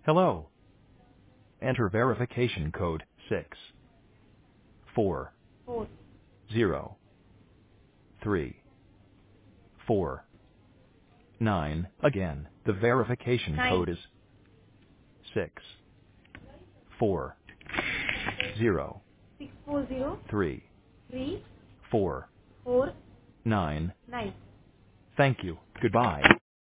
Hello. Enter verification code 4, 6403449. Again, the verification 9, code is 6403449. 640 3 4 Thank you. 9. Goodbye.